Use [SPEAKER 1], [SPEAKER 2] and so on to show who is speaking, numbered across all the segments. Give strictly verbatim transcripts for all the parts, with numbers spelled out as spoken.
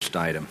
[SPEAKER 1] first item.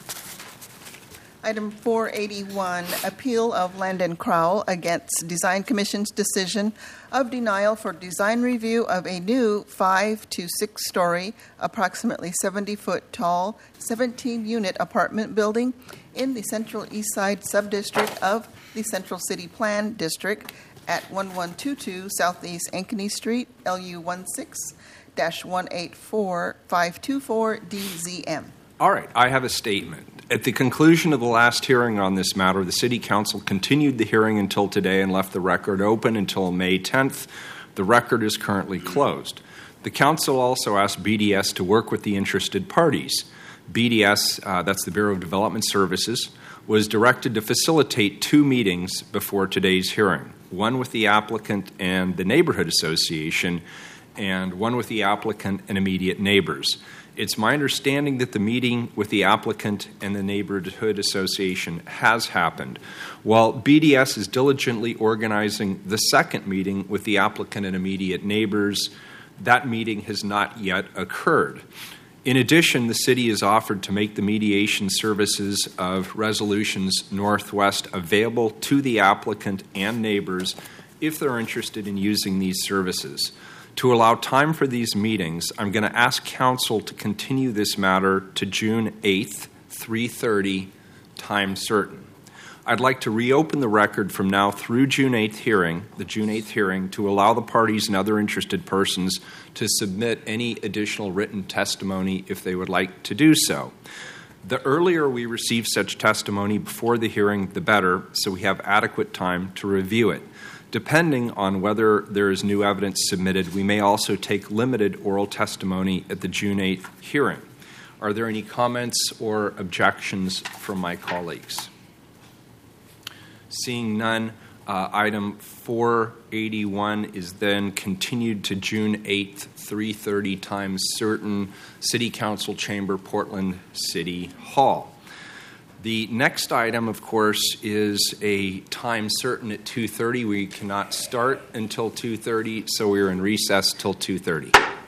[SPEAKER 2] Item four eighty-one, appeal of Landon Crowell against Design Commission's decision of denial for design review of a new five to six story, approximately seventy foot tall, seventeen unit apartment building in the Central East Side subdistrict of the Central City Plan District at eleven twenty-two Southeast Ankeny Street, L U one six dash one eight four five two four D Z M.
[SPEAKER 1] All right, I have a statement. At the conclusion of the last hearing on this matter, the City Council continued the hearing until today and left the record open until May tenth. The record is currently closed. The Council also asked B D S to work with the interested parties. B D S, uh, that's the Bureau of Development Services, was directed to facilitate two meetings before today's hearing, one with the applicant and the Neighborhood Association, and one with the applicant and immediate neighbors. It's my understanding that the meeting with the applicant and the Neighborhood Association has happened, while B D S is diligently organizing the second meeting with the applicant and immediate neighbors. That meeting has not yet occurred. In addition, the city has offered to make the mediation services of Resolutions Northwest available to the applicant and neighbors if they're interested in using these services. To allow time for these meetings, I'm going to ask Council to continue this matter to June eighth, three thirty, time certain. I'd like to reopen the record from now through June eighth hearing, the June eighth hearing, to allow the parties and other interested persons to submit any additional written testimony if they would like to do so. The earlier we receive such testimony before the hearing, the better, so we have adequate time to review it. Depending on whether there is new evidence submitted, we may also take limited oral testimony at the June eighth hearing. Are there any comments or objections from my colleagues? Seeing none, uh, item four eighty-one is then continued to June eighth, three thirty, time certain, City Council Chamber, Portland City Hall. The next item, of course, is a time certain at two thirty. We cannot start until two thirty, so we're in recess till two thirty.